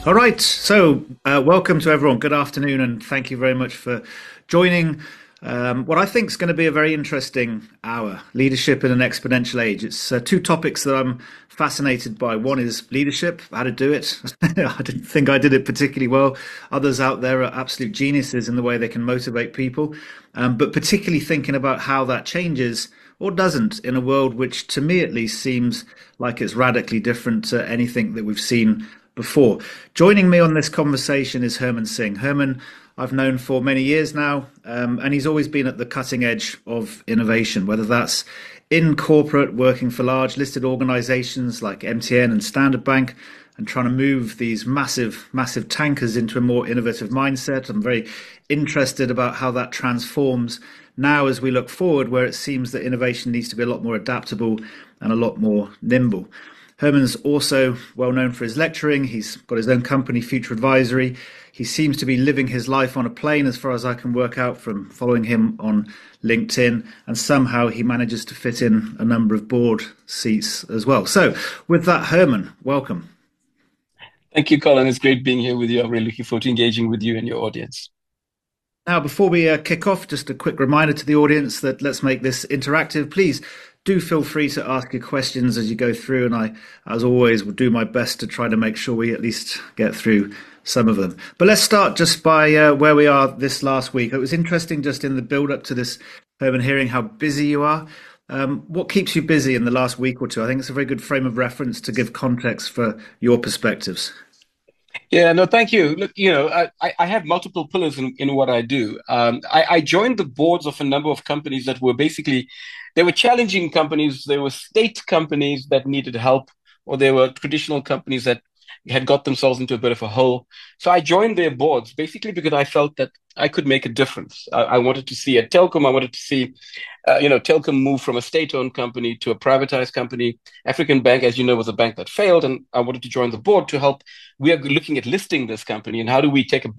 All right, so welcome to everyone. Good afternoon, and thank you very much for joining what I think is going to be a very interesting hour, leadership in an exponential age. It's two topics that I'm fascinated by. One is leadership, how to do it. I didn't think I did it particularly well. Others out there are absolute geniuses in the way they can motivate people, but particularly thinking about how that changes or doesn't in a world which, to me at least, seems like it's radically different to anything that we've seen before. Joining me on this conversation is Herman Singh. Herman, I've known for many years now, and he's always been at the cutting edge of innovation, whether that's in corporate, working for large listed organizations like MTN and Standard Bank, and trying to move these massive, massive tankers into a more innovative mindset. I'm very interested about how that transforms now as we look forward, where it seems that innovation needs to be a lot more adaptable and a lot more nimble. Herman's also well known for his lecturing. He's got his own company, Future Advisory. He seems to be living his life on a plane, as far as I can work out from following him on LinkedIn. And somehow he manages to fit in a number of board seats as well. So, with that, Herman, welcome. Thank you, Colin. It's great being here with you. I'm really looking forward to engaging with you and your audience. Now, before we kick off, just a quick reminder to the audience that let's make this interactive. Please do feel free to ask your questions as you go through, and I, as always, will do my best to try to make sure we at least get through some of them. But let's start just by where we are this last week. It was interesting just in the build up to this, Herman, hearing how busy you are. What keeps you busy in the last week or two? I think it's a very good frame of reference to give context for your perspectives. Yeah, no, thank you. Look, I have multiple pillars in what I do. I joined the boards of a number of companies that were basically, they were challenging companies. They were state companies that needed help, or they were traditional companies that had got themselves into a bit of a hole. So I joined their boards basically because I felt that I could make a difference. I wanted to see at Telkom, I wanted to see, Telkom move from a state-owned company to a privatized company. African Bank, as you know, was a bank that failed, and I wanted to join the board to help. We are looking at listing this company, and how do we take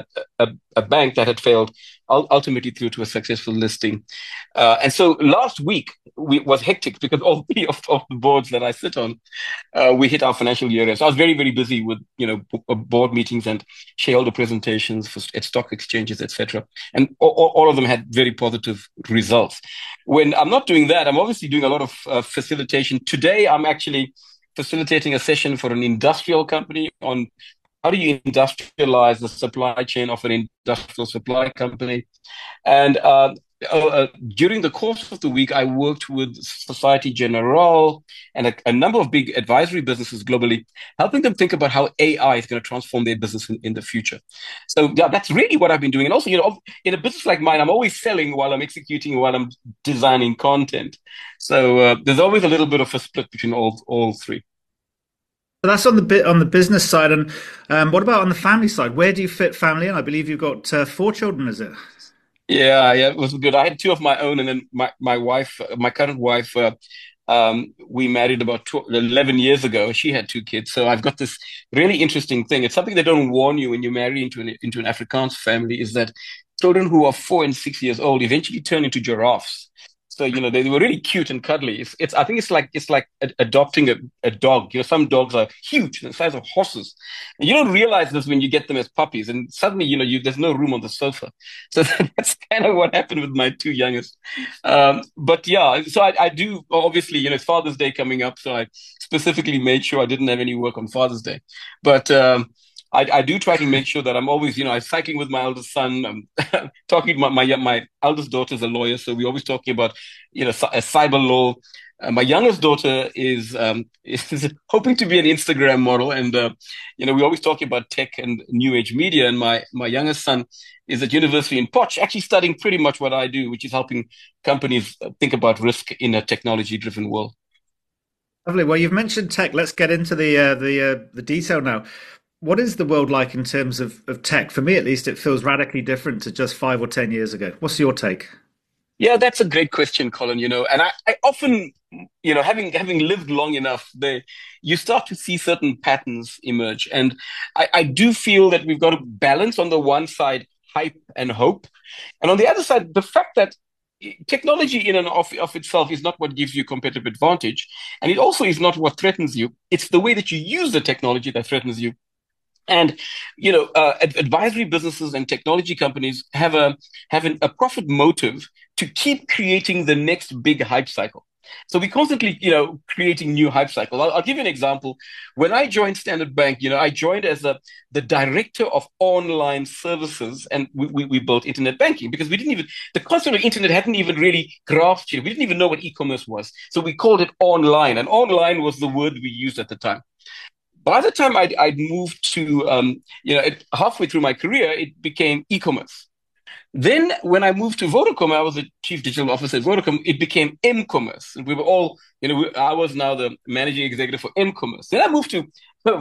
a bank that had failed ultimately through to a successful listing? And so last week was hectic because all three of the boards that I sit on, we hit our financial year end. So I was very, very busy with board meetings and shareholder presentations at stock exchanges, etc. And all of them had very positive results. When I'm not doing that, I'm obviously doing a lot of facilitation. Today, I'm actually facilitating a session for an industrial company on how do you industrialize the supply chain of an industrial supply company. And during the course of the week, I worked with Society Generale and a number of big advisory businesses globally, helping them think about how AI is going to transform their business in the future. So yeah, that's really what I've been doing. And also, in a business like mine, I'm always selling while I'm executing, while I'm designing content. So there's always a little bit of a split between all three. So that's on the bit on the business side, and what about on the family side? Where do you fit family in? I believe you've got four children, is it? Yeah, it was good. I had two of my own, and then my wife, my current wife, we married about 11 years ago. She had two kids, so I've got this really interesting thing. It's something they don't warn you when you marry into an Afrikaans family, is that children who are 4 and 6 years old eventually turn into giraffes. So they were really cute and cuddly. I think it's like adopting a dog. Some dogs are huge, the size of horses, and you don't realize this when you get them as puppies, and suddenly there's no room on the sofa. So that's kind of what happened with my two youngest. But yeah, so I do obviously it's Father's Day coming up, so I specifically made sure I didn't have any work on Father's Day, but. I do try to make sure that I'm always, I'm cycling with my eldest son. I'm talking to my eldest daughter is a lawyer, so we're always talking about, a cyber law. My youngest daughter is hoping to be an Instagram model, and we're always talking about tech and new age media. And my youngest son is at university in Poch, actually studying pretty much what I do, which is helping companies think about risk in a technology driven world. Lovely. Well, you've mentioned tech. Let's get into the detail now. What is the world like in terms of tech? For me, at least, it feels radically different to just 5 or 10 years ago. What's your take? Yeah, that's a great question, Colin. And I often, having lived long enough, you start to see certain patterns emerge. And I do feel that we've got to balance on the one side hype and hope, and on the other side the fact that technology in and of itself is not what gives you competitive advantage, and it also is not what threatens you. It's the way that you use the technology that threatens you. And advisory businesses and technology companies have a profit motive to keep creating the next big hype cycle. So we constantly, creating new hype cycles. I'll give you an example. When I joined Standard Bank, I joined as the director of online services, and we built internet banking because we didn't even the concept of internet hadn't even really grasped it. We didn't even know what e-commerce was, so we called it online, and online was the word we used at the time. By the time I'd moved to, halfway through my career, it became e-commerce. Then when I moved to Vodacom, I was the chief digital officer at Vodacom. It became M-commerce. And we were all, I was now the managing executive for M-commerce. Then I moved to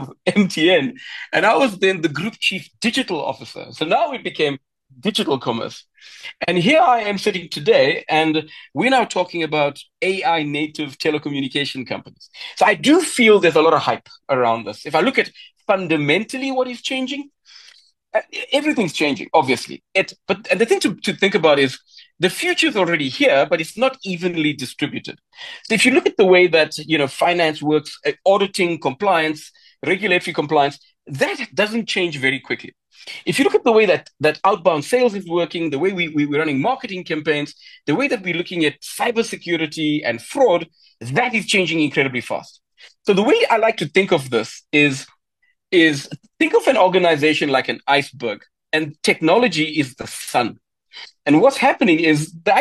MTN, and I was then the group chief digital officer. So now it became digital commerce. And here I am sitting today, and we're now talking about AI native telecommunication companies. So I do feel there's a lot of hype around this. If I look at fundamentally what is changing, everything's changing, obviously. And the thing to think about is the future is already here, but it's not evenly distributed. So if you look at the way that finance works, auditing, compliance, regulatory compliance, that doesn't change very quickly. If you look at the way that outbound sales is working, the way we're running marketing campaigns, the way that we're looking at cybersecurity and fraud, that is changing incredibly fast. So the way I like to think of this is think of an organization like an iceberg, and technology is the sun. And what's happening is the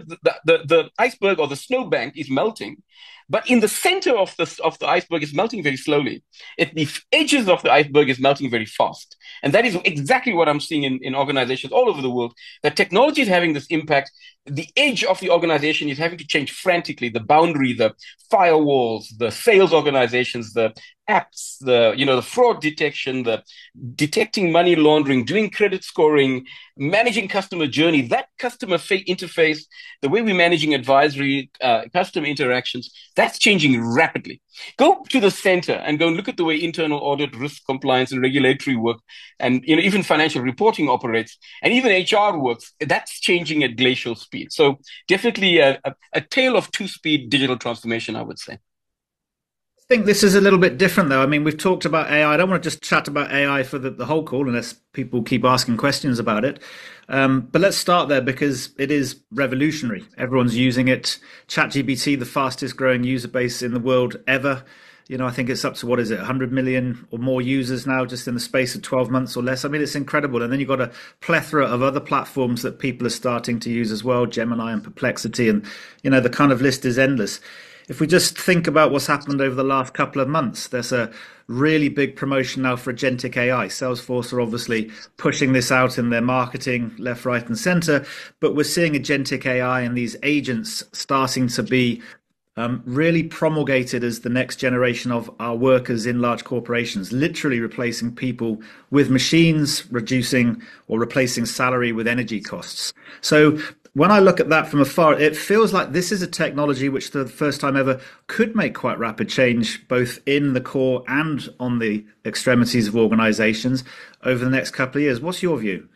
iceberg or the snowbank is melting, but in the center of the iceberg is melting very slowly. At the edges of the iceberg is melting very fast. And that is exactly what I'm seeing in organizations all over the world, that technology is having this impact. The edge of the organization is having to change frantically. The boundary, the firewalls, the sales organizations, the apps, the fraud detection, the detecting money laundering, doing credit scoring, managing customer journey, that customer interface, the way we're managing advisory, customer interactions, that's changing rapidly. Go to the center and go and look at the way internal audit, risk compliance, and regulatory work, and even financial reporting operates, and even HR works. That's changing at glacial speed. So definitely a tale of two-speed digital transformation, I would say. I think this is a little bit different, though. I mean, we've talked about AI. I don't want to just chat about AI for the whole call, unless people keep asking questions about it. But let's start there because it is revolutionary. Everyone's using it. ChatGPT, the fastest growing user base in the world ever. I think it's up to, what is it, 100 million or more users now just in the space of 12 months or less. I mean, it's incredible. And then you've got a plethora of other platforms that people are starting to use as well, Gemini and Perplexity. And, the kind of list is endless. If we just think about what's happened over the last couple of months, there's a really big promotion now for agentic AI. Salesforce are obviously pushing this out in their marketing left, right, and center. But we're seeing agentic AI and these agents starting to be really promulgated as the next generation of our workers in large corporations, literally replacing people with machines, reducing or replacing salary with energy costs. So when I look at that from afar, it feels like this is a technology which, for the first time ever, could make quite rapid change, both in the core and on the extremities of organizations over the next couple of years. What's your view?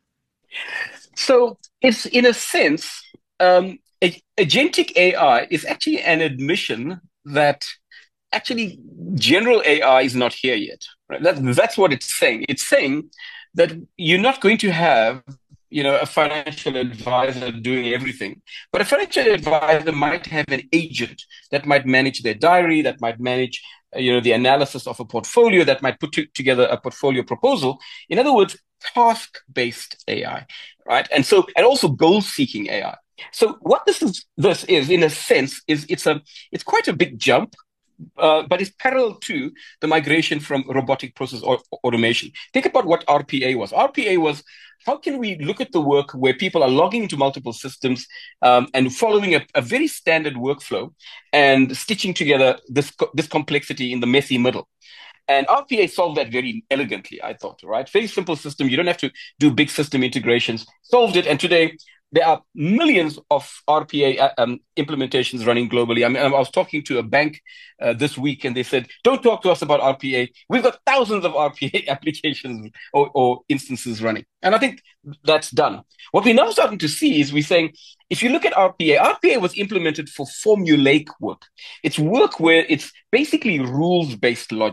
So it's, in a sense, agentic AI is actually an admission that actually general AI is not here yet. Right? That's what it's saying. It's saying that you're not going to have a financial advisor doing everything. But a financial advisor might have an agent that might manage their diary, that might manage, the analysis of a portfolio, that might put together a portfolio proposal. In other words, task-based AI, right? And also goal-seeking AI. So what this is in a sense is it's quite a big jump. But it's parallel to the migration from robotic process automation. Think about what RPA was. RPA was, how can we look at the work where people are logging into multiple systems and following a very standard workflow and stitching together this complexity in the messy middle. And RPA solved that very elegantly, I thought, right? Very simple system. You don't have to do big system integrations. Solved it. And today, there are millions of RPA implementations running globally. I mean, I was talking to a bank this week, and they said, "Don't talk to us about RPA. We've got thousands of RPA applications or instances running." And I think that's done. What we're now starting to see is we're saying, if you look at RPA was implemented for formulaic work. It's work where it's basically rules-based logic.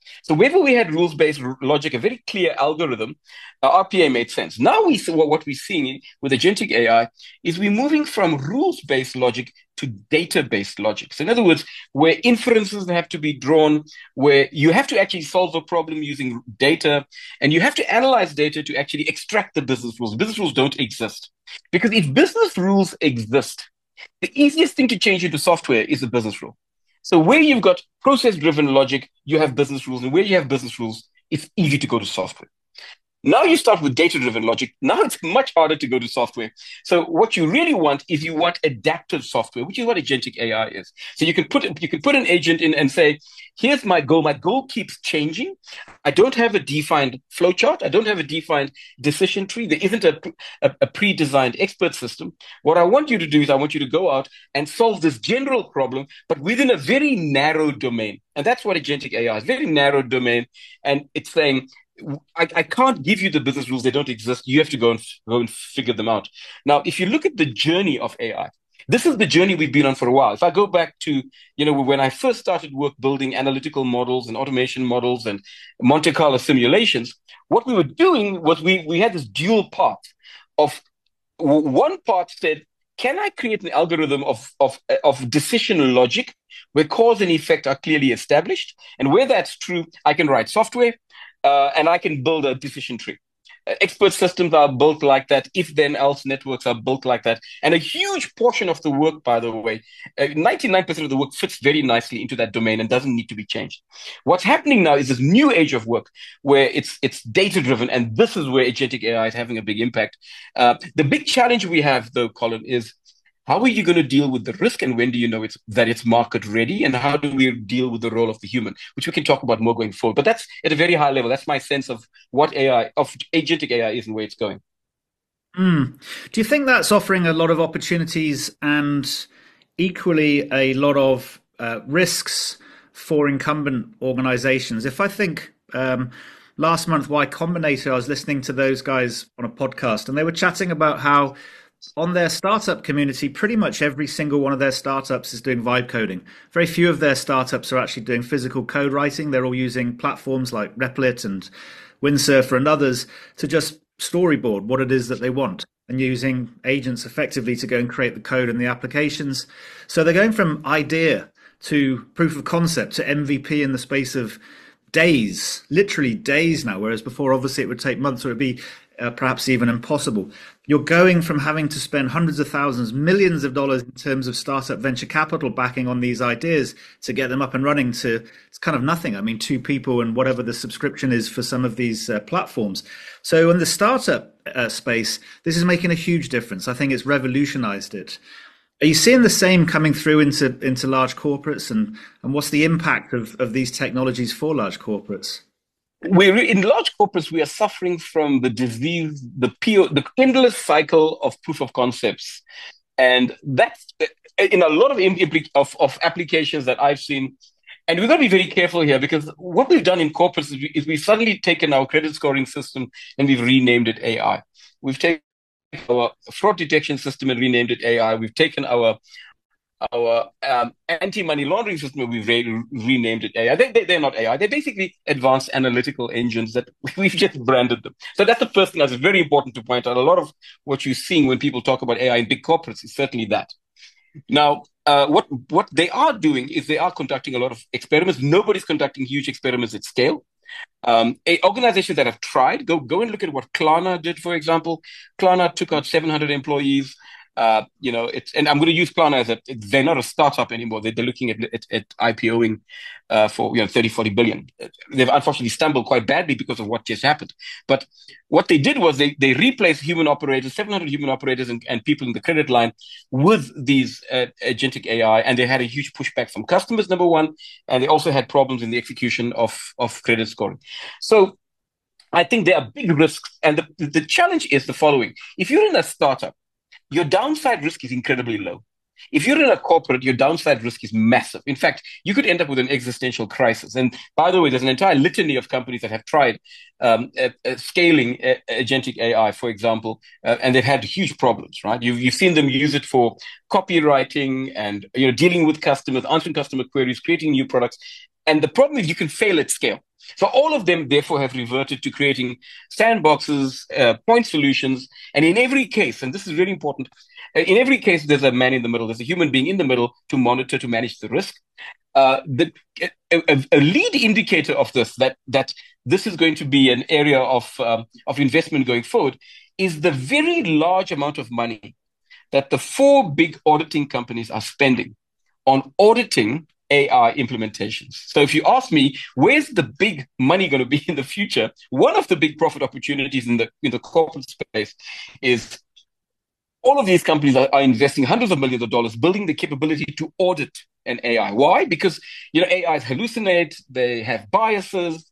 So wherever we had rules-based logic, a very clear algorithm, RPA made sense. Now what we're seeing with agentic AI is we're moving from rules-based logic to data-based logic. So in other words, where inferences have to be drawn, where you have to actually solve a problem using data, and you have to analyze data to actually extract the business rules. Business rules don't exist. Because if business rules exist, the easiest thing to change into software is a business rule. So where you've got process-driven logic, you have business rules, and where you have business rules, it's easy to go to software. Now you start with data-driven logic. Now it's much harder to go to software. So what you really want is you want adaptive software, which is what agentic AI is. So you can put an agent in and say, here's my goal. My goal keeps changing. I don't have a defined flowchart. I don't have a defined decision tree. There isn't a pre-designed expert system. What I want you to do is I want you to go out and solve this general problem, but within a very narrow domain. And that's what agentic AI is, very narrow domain. And it's saying, I can't give you the business rules. They don't exist. You have to go and figure them out. Now, if you look at the journey of AI, this is the journey we've been on for a while. If I go back to, when I first started work building analytical models and automation models and Monte Carlo simulations, what we were doing was we had this dual path of one part said, can I create an algorithm of decision logic where cause and effect are clearly established? And where that's true, I can write software. And I can build a decision tree. Expert systems are built like that. If then else networks are built like that. And a huge portion of the work, by the way, 99% of the work fits very nicely into that domain and doesn't need to be changed. What's happening now is this new age of work where it's data driven. And this is where agentic AI is having a big impact. The big challenge we have, though, Colin, is how are you going to deal with the risk, and when do you know that it's market ready, and how do we deal with the role of the human, which we can talk about more going forward. But that's at a very high level. That's my sense of what agentic AI is and where it's going. Do you think that's offering a lot of opportunities and equally a lot of risks for incumbent organizations? If I think last month, Y Combinator, I was listening to those guys on a podcast, and they were chatting about how on their startup community, pretty much every single one of their startups is doing vibe coding. Very few of their startups are actually doing physical code writing. They're all using platforms like Replit and Windsurfer and others to just storyboard what it is that they want, and using agents effectively to go and create the code and the applications. So they're going from idea to proof of concept to MVP in the space of days, literally days now, whereas before, obviously, it would take months or it'd be perhaps even impossible. You're going from having to spend hundreds of thousands, millions of dollars in terms of startup venture capital backing on these ideas to get them up and running to it's kind of nothing. I mean, 2 people and whatever the subscription is for some of these platforms. So in the startup space, this is making a huge difference. I think it's revolutionized it. Are you seeing the same coming through into large corporates, and what's the impact of these technologies for large corporates? In large corporates, we are suffering from the disease, the endless cycle of proof of concepts. And that's in a lot of applications that I've seen. And we've got to be very careful here, because what we've done in corporates is we've suddenly taken our credit scoring system and we've renamed it AI. We've taken our fraud detection system and renamed it AI. We've taken our anti-money laundering system, we've renamed it AI. They're not AI. They're basically advanced analytical engines that we've just branded them. So that's the first thing that's very important to point out. A lot of what you're seeing when people talk about AI in big corporates is certainly that. Now, what they are doing is they are conducting a lot of experiments. Nobody's conducting huge experiments at scale. Organizations that have tried, go and look at what Klarna did, for example. Klarna took out 700 employees. And I'm going to use Klarna they're not a startup anymore. They're looking at IPOing for 30-40 billion. They've unfortunately stumbled quite badly because of what just happened. But what they did was they replaced human operators, 700 human operators and people in the credit line with these agentic AI, and they had a huge pushback from customers, number one, and they also had problems in the execution of credit scoring. So I think there are big risks, and the challenge is the following. If you're in a startup, your downside risk is incredibly low. If you're in a corporate, your downside risk is massive. In fact, you could end up with an existential crisis. And by the way, there's an entire litany of companies that have tried scaling agentic AI, for example, and they've had huge problems, right? You've seen them use it for copywriting and dealing with customers, answering customer queries, creating new products. And the problem is you can fail at scale. So all of them, therefore, have reverted to creating sandboxes, point solutions. And in every case, and this is really important, in every case, there's a man in the middle. There's a human being in the middle to monitor, to manage the risk. The a lead indicator of this that this is going to be an area of investment going forward is the very large amount of money that the four big auditing companies are spending on auditing AI implementations. So if you ask me, where's the big money going to be in the future? One of the big profit opportunities in the corporate space is all of these companies are investing hundreds of millions of dollars building the capability to audit an AI. Why? Because AIs hallucinate, they have biases,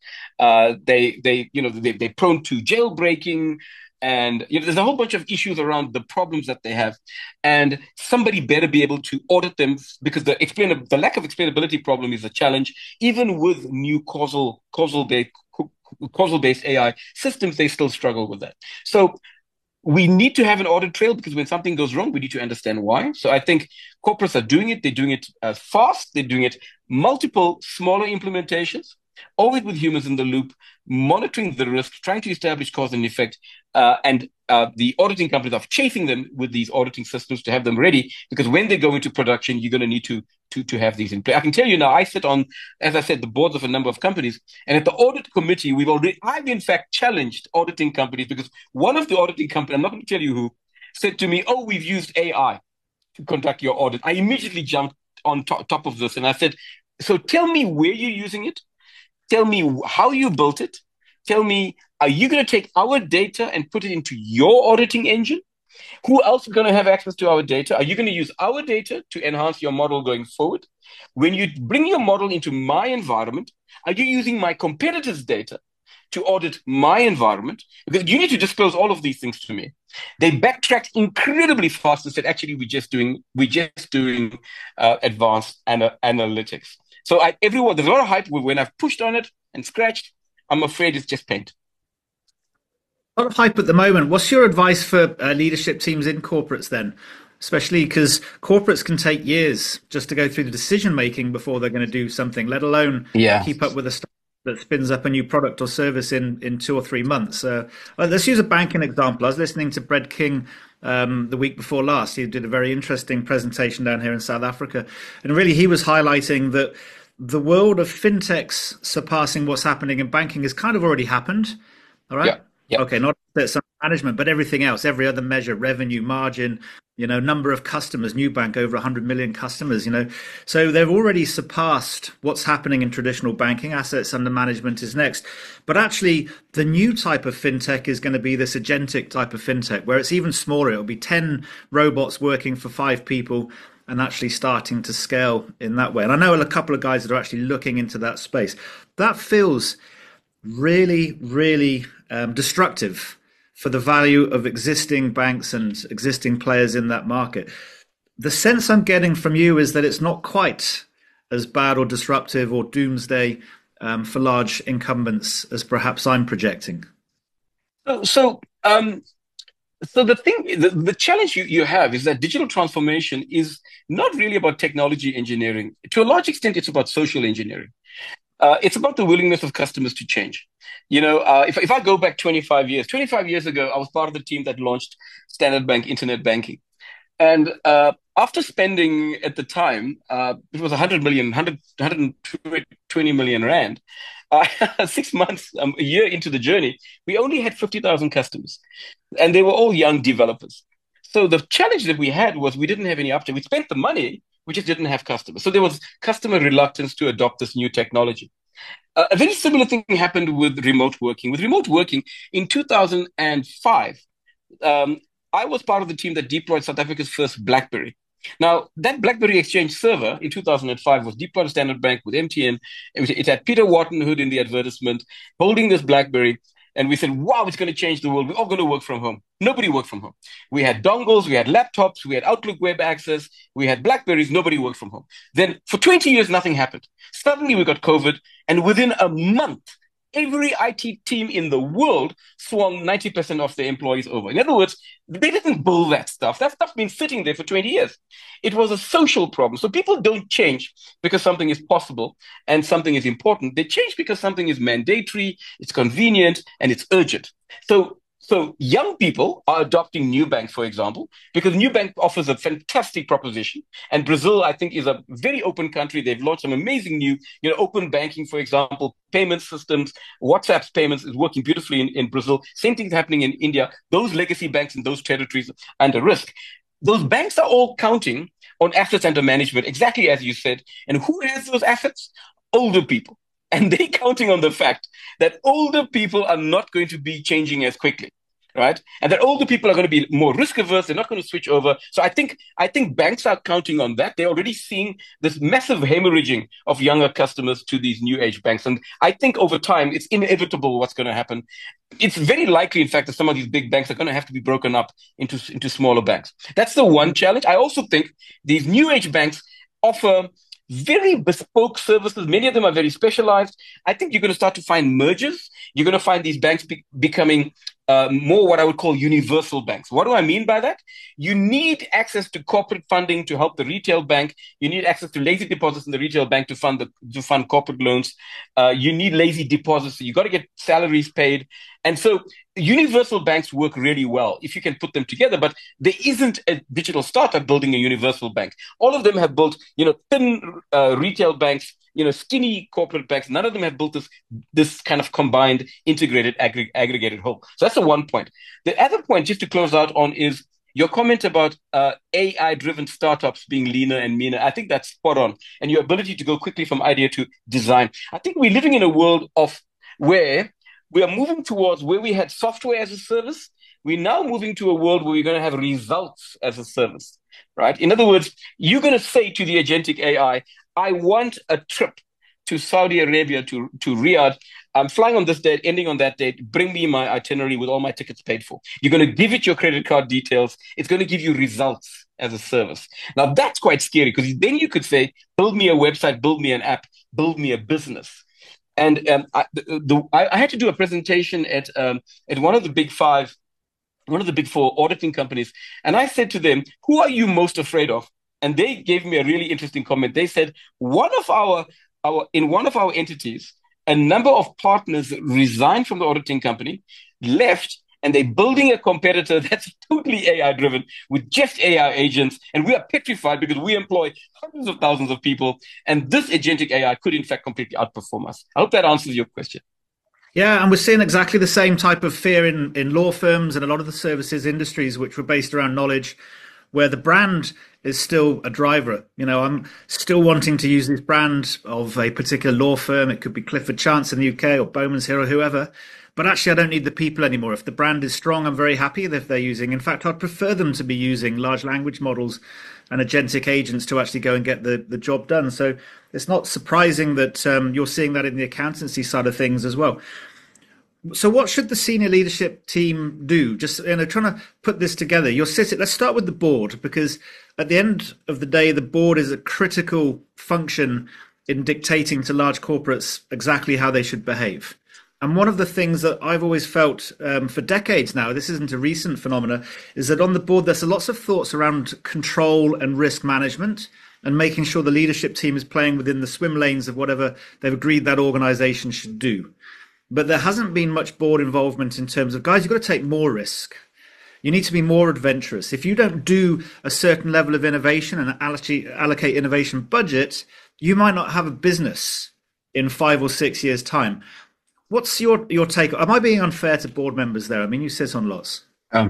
they're prone to jailbreaking, and there's a whole bunch of issues around the problems that they have, and somebody better be able to audit them because the lack of explainability problem is a challenge. Even with new causal-based AI systems, they still struggle with that. So we need to have an audit trail because when something goes wrong, we need to understand why. So I think corporates are doing it. They're doing it fast. They're doing it multiple smaller implementations, always with humans in the loop, monitoring the risk, trying to establish cause and effect. And the auditing companies are chasing them with these auditing systems to have them ready, because when they go into production, you're going to need to have these in place. I can tell you now, I sit on, as I said, the boards of a number of companies, and at the audit committee, I've in fact challenged auditing companies because one of the auditing companies, I'm not going to tell you who, said to me, "Oh, we've used AI to conduct your audit." I immediately jumped on top of this and I said, "So tell me where you're using it. Tell me how you built it. Tell me, are you going to take our data and put it into your auditing engine? Who else is going to have access to our data? Are you going to use our data to enhance your model going forward? When you bring your model into my environment, are you using my competitors' data to audit my environment? Because you need to disclose all of these things to me." They backtracked incredibly fast and said, "Actually, we're just doing advanced analytics." So there's a lot of hype. When I've pushed on it and scratched, I'm afraid it's just paint. A lot of hype at the moment. What's your advice for leadership teams in corporates then? Especially because corporates can take years just to go through the decision making before they're going to do something, let alone Yeah. keep up with a startup that spins up a new product or service in 2 or 3 months. Let's use a banking example. I was listening to Brad King the week before last. He did a very interesting presentation down here in South Africa. And really, he was highlighting that the world of fintechs surpassing what's happening in banking has kind of already happened. All right. Yeah. Yeah. Okay, not that some management, but everything else, every other measure, revenue, margin, number of customers, Nubank over 100 million customers. So they've already surpassed what's happening in traditional banking. Assets under management is next. But actually, the new type of fintech is going to be this agentic type of fintech, where it's even smaller. It'll be 10 robots working for 5 people and actually starting to scale in that way. And I know a couple of guys that are actually looking into that space. That feels really, really destructive for the value of existing banks and existing players in that market. The sense I'm getting from you is that it's not quite as bad or disruptive or doomsday for large incumbents as perhaps I'm projecting. So the challenge you have is that digital transformation is not really about technology engineering. To a large extent, it's about social engineering. It's about the willingness of customers to change. If I go back 25 years ago, I was part of the team that launched Standard Bank Internet Banking. And after spending at the time, it was 120 million rand, 6 months, a year into the journey, we only had 50,000 customers. And they were all young developers. So the challenge that we had was we didn't have any uptake. We spent the money, we just didn't have customers. So there was customer reluctance to adopt this new technology. A very similar thing happened with remote working. With remote working in 2005, I was part of the team that deployed South Africa's first BlackBerry. Now, that BlackBerry Exchange server in 2005 was deployed to Standard Bank with MTN. It had Peter Wharton-Hood in the advertisement holding this BlackBerry. And we said, wow, it's going to change the world. We're all going to work from home. Nobody worked from home. We had dongles, we had laptops, we had Outlook web access, we had Blackberries. Nobody worked from home. Then for 20 years, nothing happened. Suddenly we got COVID. And within a month, every IT team in the world swung 90% of their employees over. In other words, they didn't build that stuff. That stuff's been sitting there for 20 years. It was a social problem. So people don't change because something is possible and something is important. They change because something is mandatory, it's convenient, and it's urgent. So young people are adopting Nubank, for example, because Nubank offers a fantastic proposition. And Brazil, I think, is a very open country. They've launched some amazing new, open banking, for example, payment systems. WhatsApp's payments is working beautifully in Brazil. Same thing's happening in India. Those legacy banks in those territories are under risk. Those banks are all counting on assets under management, exactly as you said. And who has those assets? Older people. And they're counting on the fact that older people are not going to be changing as quickly, right? And that older people are going to be more risk averse. They're not going to switch over. So I think banks are counting on that. They're already seeing this massive hemorrhaging of younger customers to these new age banks. And I think over time, it's inevitable what's going to happen. It's very likely, in fact, that some of these big banks are going to have to be broken up into smaller banks. That's the one challenge. I also think these new age banks offer very bespoke services. Many of them are very specialized. I think you're going to start to find mergers. You're going to find these banks becoming more what I would call universal banks. What do I mean by that? You need access to corporate funding to help the retail bank. You need access to lazy deposits in the retail bank to fund corporate loans. You need lazy deposits. So you got to get salaries paid. And so universal banks work really well if you can put them together, but there isn't a digital startup building a universal bank. All of them have built, thin retail banks, skinny corporate banks. None of them have built this kind of combined, integrated, aggregated whole. So that's the one point. The other point, just to close out on, is your comment about AI-driven startups being leaner and meaner. I think that's spot on. And your ability to go quickly from idea to design. I think we're living in a world where we are moving towards where we had software as a service. We're now moving to a world where we're going to have results as a service, right? In other words, you're going to say to the agentic AI, I want a trip to Saudi Arabia, to Riyadh. I'm flying on this date, ending on that date. Bring me my itinerary with all my tickets paid for. You're going to give it your credit card details. It's going to give you results as a service. Now, that's quite scary because then you could say, build me a website, build me an app, build me a business. And I had to do a presentation at one of the big five, one of the big four auditing companies. And I said to them, who are you most afraid of? And they gave me a really interesting comment. They said, in one of our entities, a number of partners resigned from the auditing company, left, and they're building a competitor that's totally AI driven with just AI agents. And we are petrified because we employ hundreds of thousands of people. And this agentic AI could, in fact, completely outperform us. I hope that answers your question. Yeah, and we're seeing exactly the same type of fear in law firms and a lot of the services industries, which were based around knowledge, where the brand is still a driver. I'm still wanting to use this brand of a particular law firm. It could be Clifford Chance in the UK or Bowman's Hill or whoever. But actually, I don't need the people anymore. If the brand is strong, I'm very happy if they're using. In fact, I'd prefer them to be using large language models and agentic agents to actually go and get the job done. So it's not surprising that you're seeing that in the accountancy side of things as well. So what should the senior leadership team do? Just trying to put this together. Let's start with the board, because at the end of the day, the board is a critical function in dictating to large corporates exactly how they should behave. And one of the things that I've always felt for decades now, this isn't a recent phenomena, is that on the board there's lots of thoughts around control and risk management and making sure the leadership team is playing within the swim lanes of whatever they've agreed that organization should do. But there hasn't been much board involvement in terms of, guys, you've got to take more risk. You need to be more adventurous. If you don't do a certain level of innovation and allocate innovation budget, you might not have a business in 5 or 6 years' time. What's your take? Am I being unfair to board members there? I mean, you sit on lots.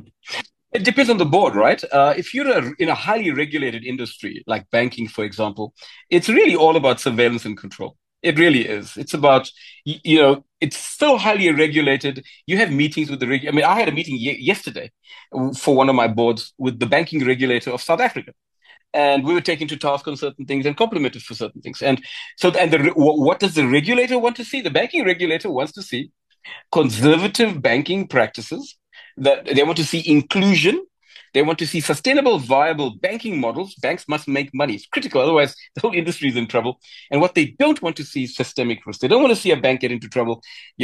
It depends on the board, right? If you're in a highly regulated industry, like banking, for example, it's really all about surveillance and control. It really is. It's about, it's so highly regulated. You have meetings with I had a meeting yesterday for one of my boards with the banking regulator of South Africa. And we were taken to task on certain things and complimented for certain things. And so, what does the regulator want to see? The banking regulator wants to see conservative banking practices. That they want to see inclusion. They want to see sustainable, viable banking models. Banks must make money. It's critical. Otherwise, the whole industry is in trouble. And what they don't want to see is systemic risk. They don't want to see a bank get into trouble,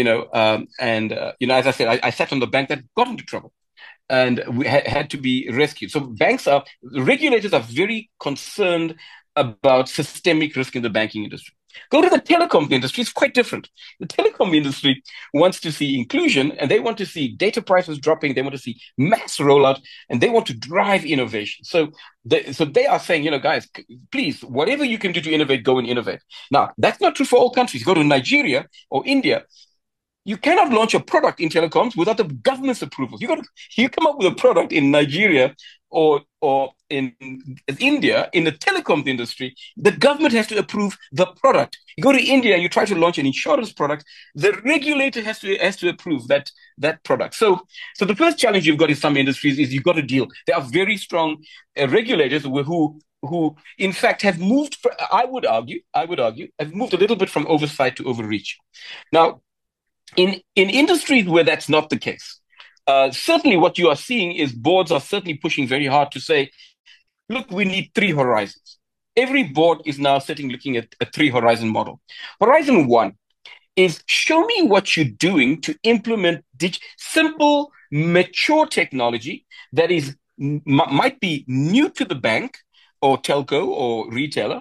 as I said, I sat on the bank that got into trouble and we had to be rescued. So regulators are very concerned about systemic risk in the banking industry. Go to the telecom industry, it's quite different. The telecom industry wants to see inclusion and they want to see data prices dropping. They want to see mass rollout and they want to drive innovation. So they are saying, guys, please, whatever you can do to innovate, go and innovate. Now, that's not true for all countries. Go to Nigeria or India. You cannot launch a product in telecoms without the government's approval. You come up with a product in Nigeria or in India in the telecom industry, the government has to approve the product. You go to India and you try to launch an insurance product, the regulator has to approve that product. So the first challenge you've got in some industries is you've got to deal. There are very strong regulators who in fact have moved. I would argue, have moved a little bit from oversight to overreach. Now, in industries where that's not the case, certainly what you are seeing is boards are certainly pushing very hard to say, look, we need 3 horizons. Every board is now looking at a 3-horizon model. Horizon 1 is show me what you're doing to implement simple, mature technology that is might be new to the bank or telco or retailer,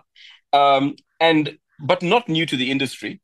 but not new to the industry.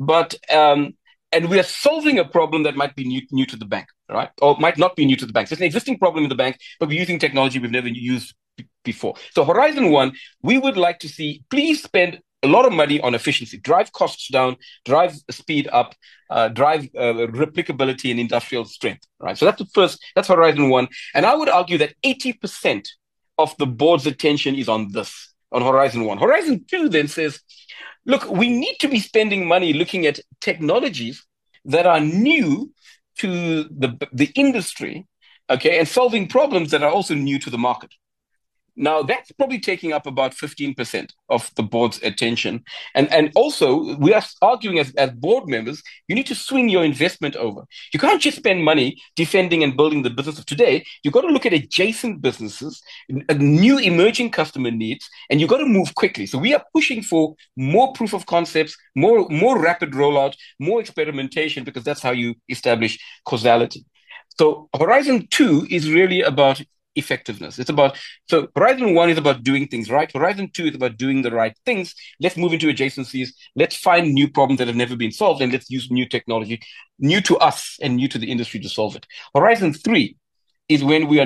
And we are solving a problem that might be new to the bank, right? Or might not be new to the bank. So it's an existing problem in the bank, but we're using technology we've never used before. So Horizon 1, we would like to see, please spend a lot of money on efficiency, drive costs down, drive speed up, drive replicability and industrial strength, right? So that's Horizon 1. And I would argue that 80% of the board's attention is on Horizon 1. Horizon 2 then says, look, we need to be spending money looking at technologies that are new to the industry, okay, and solving problems that are also new to the market. Now, that's probably taking up about 15% of the board's attention. And also, we are arguing as board members, you need to swing your investment over. You can't just spend money defending and building the business of today. You've got to look at adjacent businesses, new emerging customer needs, and you've got to move quickly. So we are pushing for more proof of concepts, more rapid rollout, more experimentation, because that's how you establish causality. So Horizon 2 is really about effectiveness. So Horizon 1 is about doing things right. Horizon 2 is about doing the right things. Let's move into adjacencies. Let's find new problems that have never been solved, and let's use new technology, new to us and new to the industry to solve it. Horizon 3 is when we're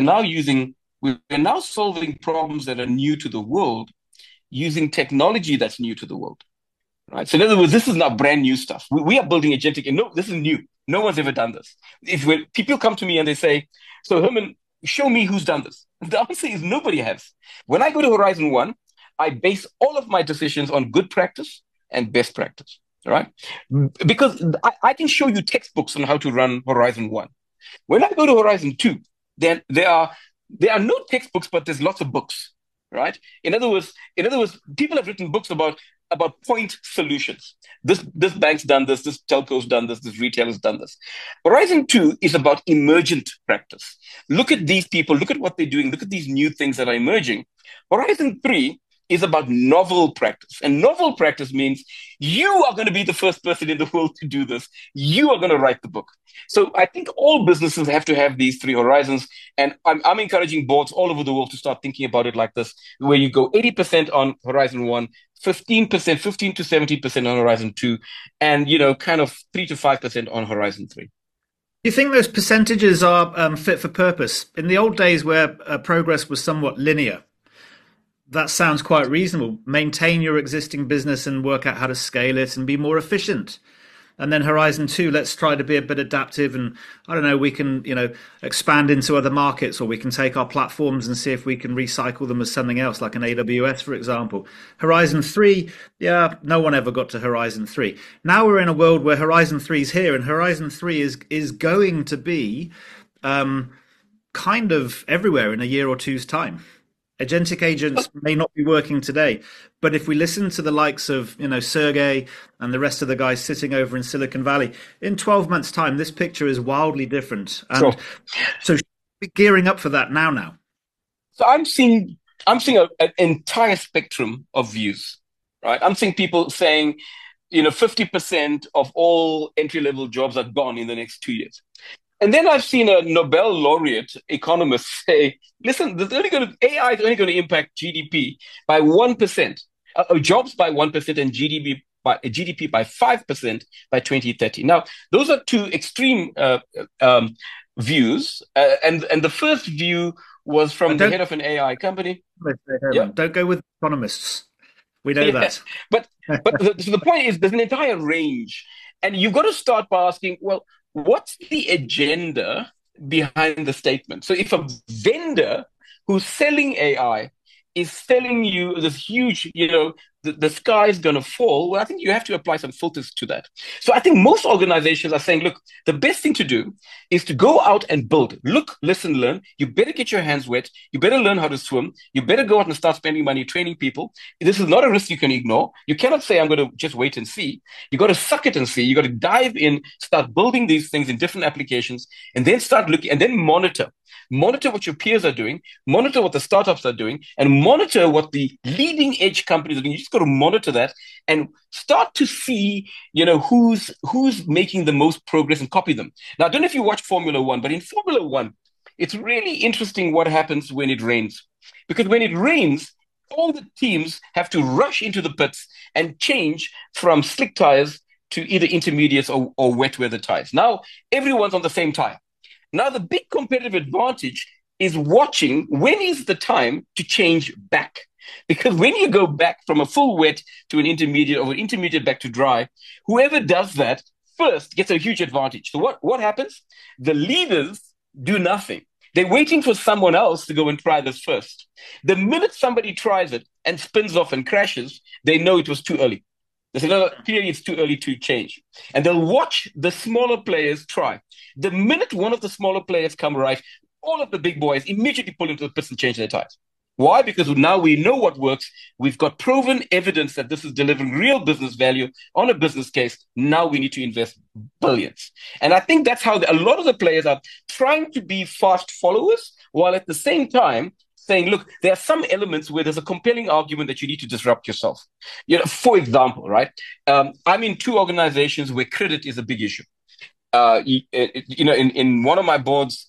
now solving problems that are new to the world using technology that's new to the world. Right. So in other words, this is not brand new stuff. We are building agentic, and no, this is new. No one's ever done this. When people come to me and they say, so Herman, show me who's done this. The answer is nobody has. When I go to Horizon 1, I base all of my decisions on good practice and best practice, right? Because I can show you textbooks on how to run Horizon 1. When I go to Horizon 2, then there are no textbooks, but there's lots of books, right? In other words, people have written books about point solutions. This bank's done this telco's done this retailer's done this. Horizon 2 is about emergent practice. Look at these people, look at what they're doing, look at these new things that are emerging. Horizon 3 is about novel practice. And novel practice means you are going to be the first person in the world to do this. You are going to write the book. So I think all businesses have to have these 3 horizons. And I'm encouraging boards all over the world to start thinking about it like this, where you go 80% on Horizon 1, 15% to 70% on Horizon 2, and, kind of 3 to 5% on Horizon 3. Do you think those percentages are fit for purpose? In the old days where progress was somewhat linear, that sounds quite reasonable. Maintain your existing business and work out how to scale it and be more efficient. And then Horizon 2, let's try to be a bit adaptive, and I don't know, we can, expand into other markets, or we can take our platforms and see if we can recycle them as something else, like an AWS, for example. Horizon 3, no one ever got to Horizon 3. Now we're in a world where Horizon 3 is here, and Horizon 3 is going to be kind of everywhere in a year or two's time. Agentic agents may not be working today, but if we listen to the likes of, Sergey and the rest of the guys sitting over in Silicon Valley, in 12 months' time, this picture is wildly different. And so should we be gearing up for that now? So I'm seeing an entire spectrum of views, right? I'm seeing people saying, 50% of all entry level jobs are gone in the next 2 years. And then I've seen a Nobel laureate economist say, listen, AI is only going to impact GDP by 1%, jobs by 1% and GDP by 5% by 2030. Now, those are two extreme views. And the first view was I from the don't head of an AI company. Yeah. Herman. Don't go with economists. We know Yeah, that. but so the point is, there's an entire range, and you've got to start by asking, well, what's the agenda behind the statement? So if a vendor who's selling AI is selling you this huge, the sky is going to fall, well, I think you have to apply some filters to that. So I think most organizations are saying, look, the best thing to do is to go out and build. Look, listen, learn. You better get your hands wet. You better learn how to swim. You better go out and start spending money training people. This is not a risk you can ignore. You cannot say, I'm going to just wait and see. You got to suck it and see. You got to dive in, start building these things in different applications, and then start looking and then monitor. Monitor what your peers are doing, monitor what the startups are doing, and monitor what the leading edge companies are doing. You just got to monitor that and start to see, who's making the most progress and copy them. Now, I don't know if you watch Formula One, but in Formula One, it's really interesting what happens when it rains. Because when it rains, all the teams have to rush into the pits and change from slick tires to either intermediates or wet weather tires. Now, everyone's on the same tire. Now, the big competitive advantage is watching when is the time to change back. Because when you go back from a full wet to an intermediate or an intermediate back to dry, whoever does that first gets a huge advantage. So what happens? The leaders do nothing. They're waiting for someone else to go and try this first. The minute somebody tries it and spins off and crashes, they know it was too early. They say, no, clearly it's too early to change. And they'll watch the smaller players try. The minute one of the smaller players come right, all of the big boys immediately pull into the pits and change their tires. Why? Because now we know what works. We've got proven evidence that this is delivering real business value on a business case. Now we need to invest billions. And I think that's how a lot of the players are trying to be fast followers, while at the same time saying, look, there are some elements where there's a compelling argument that you need to disrupt yourself. For example, right? I'm in two organizations where credit is a big issue. In one of my boards,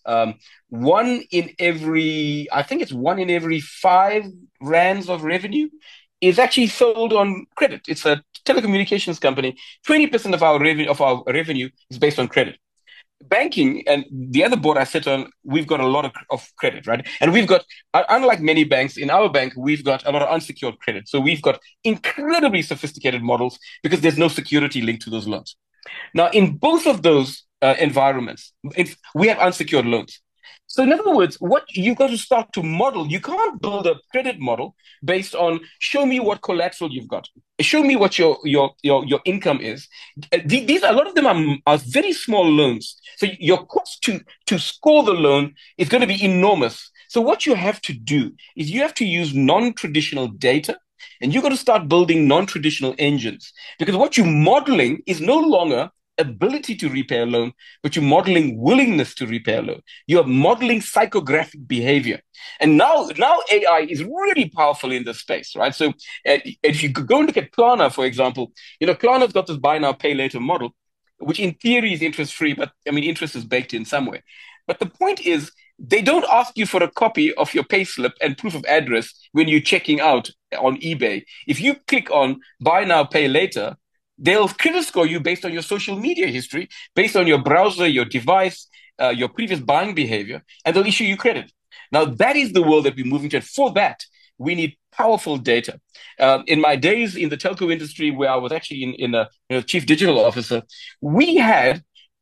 I think it's 1 in every 5 rands of revenue is actually sold on credit. It's a telecommunications company. 20% of our revenue is based on credit. Banking and the other board I sit on, we've got a lot of credit, right? And we've got, unlike many banks, in our bank, we've got a lot of unsecured credit. So we've got incredibly sophisticated models because there's no security linked to those loans. Now, in both of those environments, we have unsecured loans. So, in other words, what you got to start to model, you can't build a credit model based on show me what collateral you've got, show me what your income is. These a lot of them are very small loans, so your cost to score the loan is going to be enormous. So, what you have to do is you have to use non-traditional data. And you've got to start building non-traditional engines because what you're modeling is no longer ability to repay a loan, but you're modeling willingness to repay a loan. You're modeling psychographic behavior. And now AI is really powerful in this space, right? So if you go and look at Klarna, for example, Klarna's got this buy now, pay later model, which in theory is interest-free, but I mean, interest is baked in somewhere. But the point is, they don't ask you for a copy of your payslip and proof of address when you're checking out on eBay. If you click on buy now, pay later, they'll credit score you based on your social media history, based on your browser, your device, your previous buying behavior, and they'll issue you credit. Now, that is the world that we're moving to. For that, we need powerful data. In my days in the telco industry, where I was actually in a chief digital officer, we had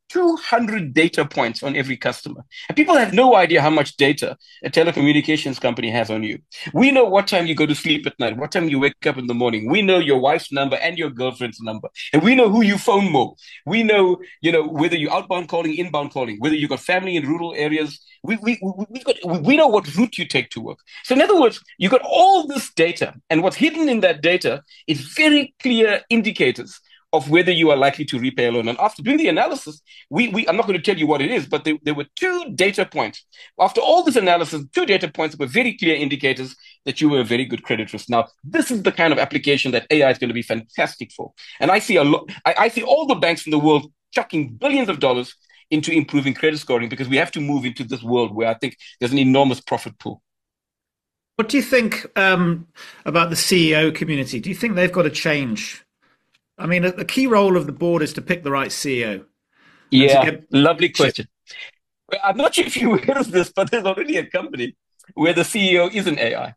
200 data points on every customer. And people have no idea how much data a telecommunications company has on you. We know what time you go to sleep at night, what time you wake up in the morning. We know your wife's number and your girlfriend's number. And we know who you phone more. We know, whether you're outbound calling, inbound calling, whether you've got family in rural areas. We know what route you take to work. So in other words, you've got all this data. And what's hidden in that data is very clear indicators of whether you are likely to repay a loan. And after doing the analysis, I'm not going to tell you what it is, but there were two data points. After all this analysis, two data points were very clear indicators that you were a very good credit risk. Now, this is the kind of application that AI is going to be fantastic for. And I see I see all the banks in the world chucking billions of dollars into improving credit scoring because we have to move into this world where I think there's an enormous profit pool. What do you think about the CEO community? Do you think they've got to change? I mean, a key role of the board is to pick the right CEO and to Yeah, get. lovely question. I'm not sure if you're aware of this, but there's already a company where the CEO is an AI.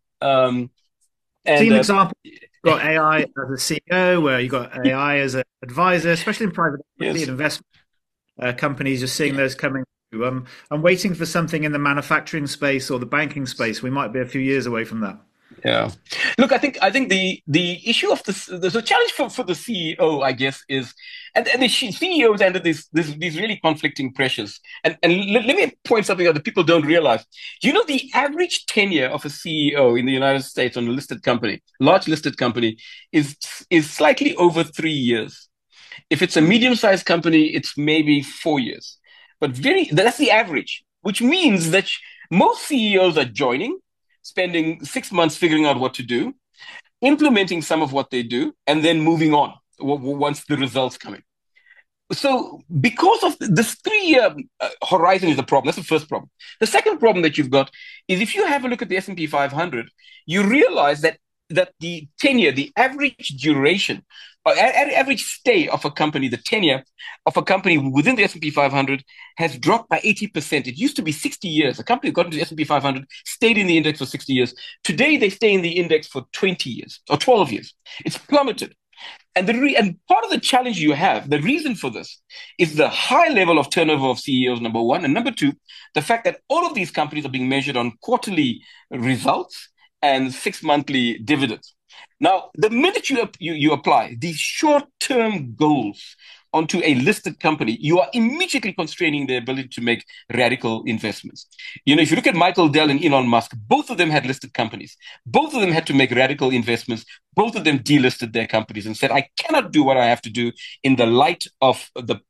And Seen example, you've got AI as a CEO, where you've got AI as an advisor, especially in private equity and yes, investment companies. You're seeing those coming through. I'm waiting for something in the manufacturing space or the banking space. We might be a few years away from that. yeah. Look, I think the issue of this, there's a challenge for the CEO, I guess, is and the CEO is under these really conflicting pressures. And let me point something out that people don't realize. Do you know the average tenure of a CEO in the United States on a listed company, large listed company, is is slightly over 3 years. If it's a medium-sized company, it's maybe 4 years. But that's the average, which means that most CEOs are joining, spending 6 months figuring out what to do, implementing some of what they do, and then moving on once the results come in. So, because of this 3 year horizon is the problem. That's the first problem. The second problem that you've got is if you have a look at the S&P 500, you realize that the tenure, the average duration, or average stay of a company, the tenure of a company within the S&P 500 has dropped by 80%. It used to be 60 years. A company got into the S&P 500, stayed in the index for 60 years. Today, they stay in the index for 20 years or 12 years. It's plummeted. And part of the challenge you have, the reason for this, is the high level of turnover of CEOs, number one, and number two, the fact that all of these companies are being measured on quarterly results and 6 monthly dividends. Now, the minute you apply these short-term goals onto a listed company, you are immediately constraining their ability to make radical investments. If you look at Michael Dell and Elon Musk, both of them had listed companies. Both of them had to make radical investments. Both of them delisted their companies and said, "I cannot do what I have to do in the light of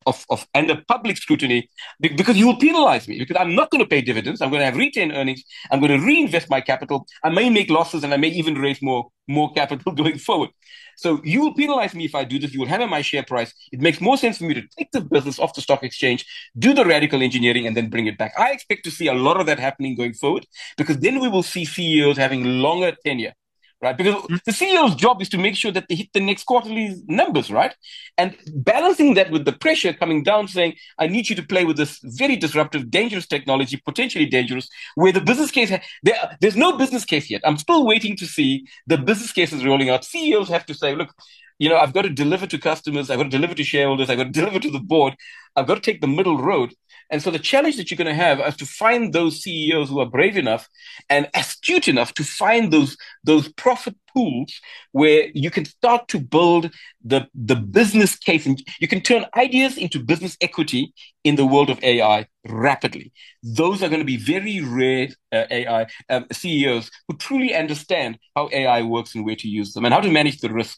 the public scrutiny because you will penalize me because I'm not going to pay dividends. I'm going to have retained earnings. I'm going to reinvest my capital. I may make losses and I may even raise more capital going forward. So you will penalize me if I do this. You will hammer my share price. It makes more sense for me to take the business off the stock exchange, do the radical engineering, and then bring it back." I expect to see a lot of that happening going forward because then we will see CEOs having longer tenure, right? Because the CEO's job is to make sure that they hit the next quarterly numbers, right? And balancing that with the pressure coming down, saying, "I need you to play with this very disruptive, dangerous technology, potentially dangerous, where the business case, there's no business case yet. I'm still waiting to see the business cases rolling out." CEOs have to say, "Look, I've got to deliver to customers. I've got to deliver to shareholders. I've got to deliver to the board. I've got to take the middle road." And so the challenge that you're going to have is to find those CEOs who are brave enough and astute enough to find those profit pools where you can start to build the business case and you can turn ideas into business equity in the world of AI rapidly. Those are going to be very rare AI CEOs who truly understand how AI works and where to use them and how to manage the risk.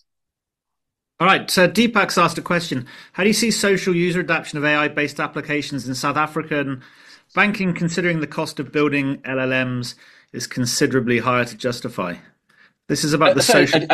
All right, so Deepak's asked a question. How do you see social user adoption of AI-based applications in South Africa and banking, considering the cost of building LLMs is considerably higher to justify? This is about the Sorry, social.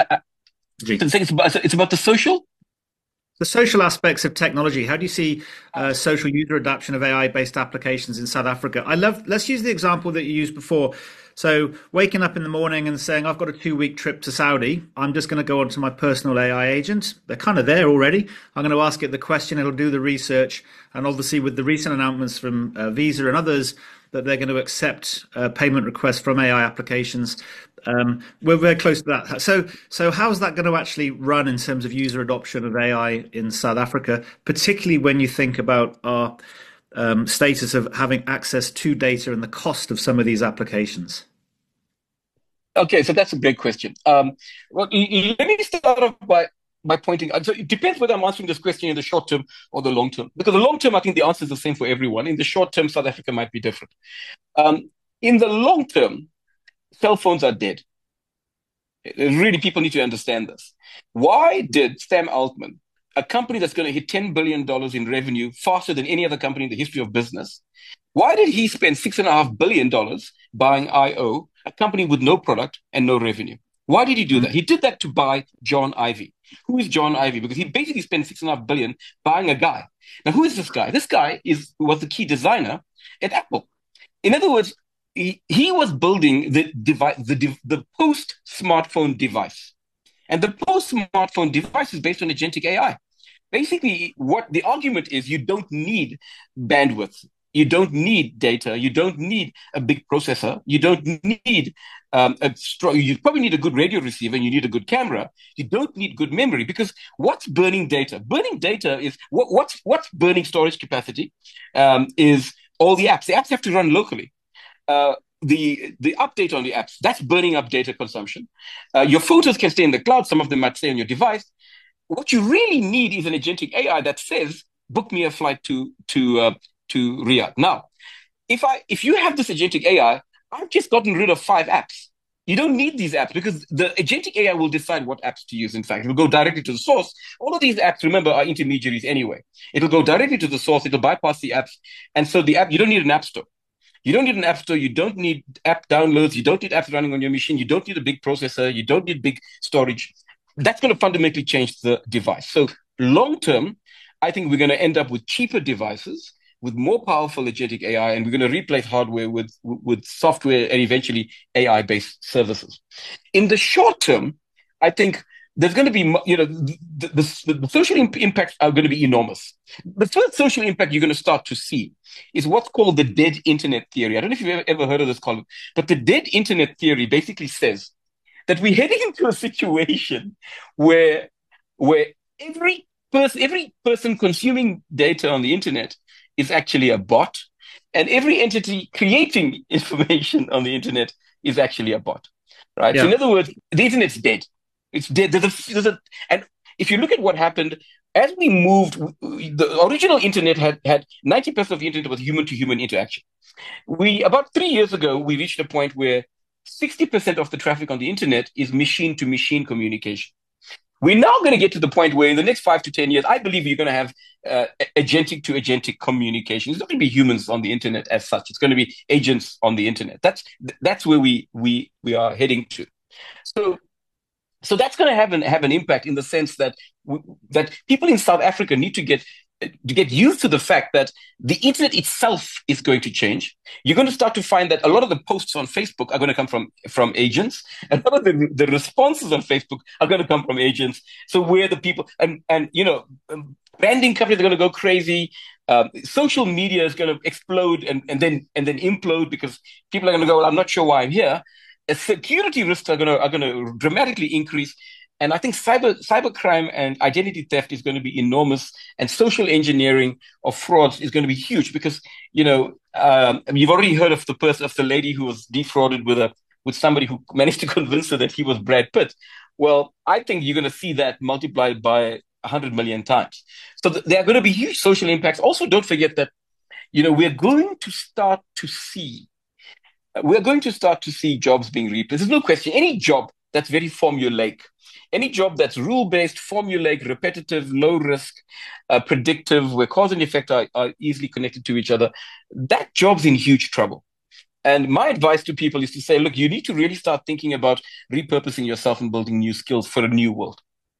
it's about the social. The social aspects of technology. How do you see social user adoption of AI-based applications in South Africa? Let's use the example that you used before. So waking up in the morning and saying, "I've got a 2 week trip to Saudi. I'm just going to go onto my personal AI agent." They're kind of there already. I'm going to ask it the question. It'll do the research. And obviously with the recent announcements from Visa and others that they're going to accept payment requests from AI applications, we're very close to that. So how's that going to actually run in terms of user adoption of AI in South Africa, particularly when you think about our status of having access to data and the cost of some of these applications? Okay, so that's a great question. Well, let me start off by pointing out. So it depends whether I'm answering this question in the short term or the long term. Because the long term, I think the answer is the same for everyone. In the short term, South Africa might be different. In the long term, cell phones are dead. Really, people need to understand this. Why did Sam Altman a company that's going to hit $10 billion in revenue faster than any other company in the history of business. Why did he spend $6.5 billion buying IO, a company with no product and no revenue? Why did he do that? He did that to buy John Ivey. Who is John Ivey? Because he basically spent $6.5 billion buying a guy. Now, who is this guy? This guy was the key designer at Apple. In other words, he was building the device, the post smartphone device. And the post smartphone device is based on agentic AI. Basically, what the argument is, you don't need bandwidth. You don't need data. You don't need a big processor. You don't need a strong. You probably need a good radio receiver. And you need a good camera. You don't need good memory because what's burning data? Burning data is what's burning storage capacity is all the apps. The apps have to run locally. The update on the apps that's burning up data consumption. Your photos can stay in the cloud. Some of them might stay on your device. What you really need is an agentic AI that says, "Book me a flight to Riyadh." Now, if you have this agentic AI, I've just gotten rid of 5 apps. You don't need these apps because the agentic AI will decide what apps to use. In fact, it will go directly to the source. All of these apps, remember, are intermediaries anyway. It'll go directly to the source. It'll bypass the apps. And so the app, you don't need an app store. You don't need an app store. You don't need app downloads. You don't need apps running on your machine. You don't need a big processor. You don't need big storage. That's going to fundamentally change the device. So long term, I think we're going to end up with cheaper devices with more powerful agentic AI, and we're going to replace hardware with software and eventually AI-based services. In the short term, I think there's going to be, the social impacts are going to be enormous. The first social impact you're going to start to see is what's called the dead internet theory. I don't know if you've ever heard of this, Colin, but the dead internet theory basically says that we're heading into a situation where every person consuming data on the internet is actually a bot, and every entity creating information on the internet is actually a bot, right? So in other words, the internet's dead. It's dead. And if you look at what happened as we moved, the original internet had 90% of the internet was human to human interaction. About 3 years ago, we reached a point where 60% of the traffic on the internet is machine to machine communication. We're now going to get to the point where in the next 5 to 10 years, I believe you're going to have agentic to agentic communication. It's not going to be humans on the internet as such. It's going to be agents on the internet. That's where we are heading to. So that's going to have an impact in the sense that that people in South Africa need to get used to the fact that the internet itself is going to change. You're going to start to find that a lot of the posts on Facebook are going to come from agents. A lot of the responses on Facebook are going to come from agents. So where the people and branding companies are going to go crazy. Social media is going to explode and then implode because people are going to go, well, I'm not sure why I'm here. Security risks are going to dramatically increase. And I think cybercrime and identity theft is going to be enormous, and social engineering of frauds is going to be huge because you've already heard of the lady who was defrauded with somebody who managed to convince her that he was Brad Pitt. Well, I think you're going to see that multiplied by 100 million times. So there are going to be huge social impacts. Also, don't forget that we're going to start to see jobs being replaced. There's no question. Any job that's very formulaic, any job that's rule-based, formulaic, repetitive, low risk, predictive, where cause and effect are easily connected to each other, that job's in huge trouble. And my advice to people is to say, look, you need to really start thinking about repurposing yourself and building new skills for a new world.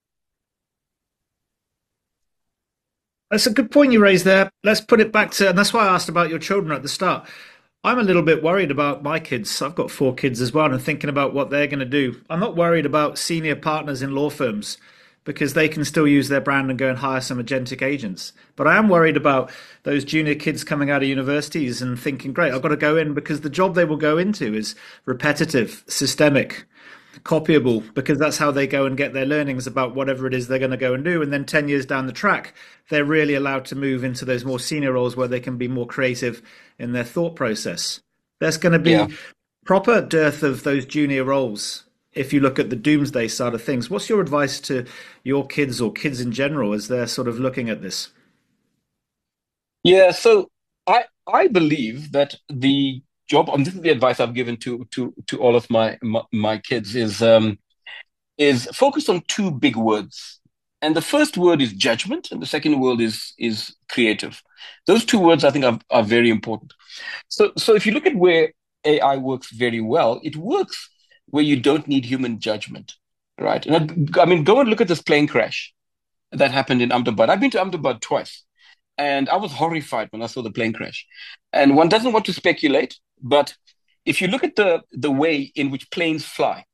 That's a good point you raised there. Let's put it back to, and that's why I asked about your children at the start. I'm a little bit worried about my kids. I've got 4 kids as well, and thinking about what they're going to do. I'm not worried about senior partners in law firms because they can still use their brand and go and hire some agentic agents. But I am worried about those junior kids coming out of universities and thinking, great, I've got to go in because the job they will go into is repetitive, systemic, copyable, because that's how they go and get their learnings about whatever it is they're going to go and do. And then 10 years down the track, they're really allowed to move into those more senior roles where they can be more creative in their thought process. There's going to be proper dearth of those junior roles if you look at the doomsday side of things. What's your advice to your kids or kids in general as they're sort of looking at this? Yeah, so I believe that the job, and this is the advice I've given to all of my kids, is focus on 2 big words. And the first word is judgment, and the second word is creative. Those two words I think are very important. So if you look at where AI works very well, it works where you don't need human judgment, right? And I mean, go and look at this plane crash that happened in Ahmedabad. I've been to Ahmedabad twice, and I was horrified when I saw the plane crash. And one doesn't want to speculate, but if you look at the way in which planes fly,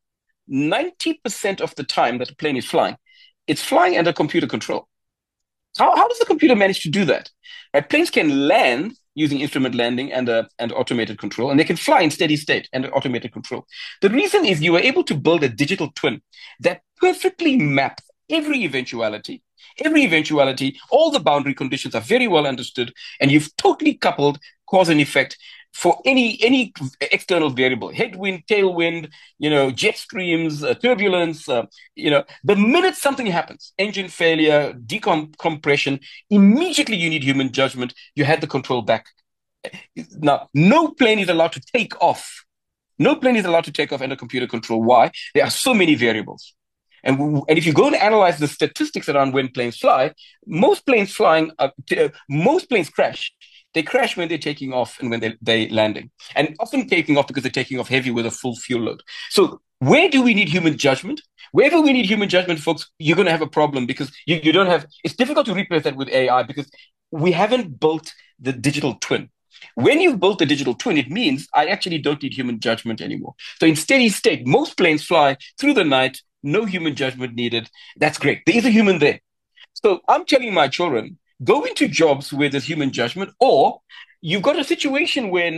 90% of the time that a plane is flying, it's flying under computer control. How does the computer manage to do that? Right? Planes can land using instrument landing and automated control, and they can fly in steady state and automated control. The reason is you were able to build a digital twin that perfectly maps every eventuality, all the boundary conditions are very well understood, and you've totally coupled cause and effect for any external variable, headwind, tailwind, jet streams, turbulence, the minute something happens, engine failure, decompression, immediately you need human judgment. You had the control back. Now, no plane is allowed to take off. No plane is allowed to take off under computer control. Why? There are so many variables. And if you go and analyze the statistics around when planes fly, most planes crash. They crash when they're taking off and when they're landing, and often taking off because they're taking off heavy with a full fuel load. So where do we need human judgment? Wherever we need human judgment, folks, you're going to have a problem because you don't have. It's difficult to replace that with AI because we haven't built the digital twin. When you've built the digital twin, it means I actually don't need human judgment anymore. So in steady state, most planes fly through the night, no human judgment needed. That's great. There is a human there. So I'm telling my children, go into jobs where there's human judgment, or you've got a situation where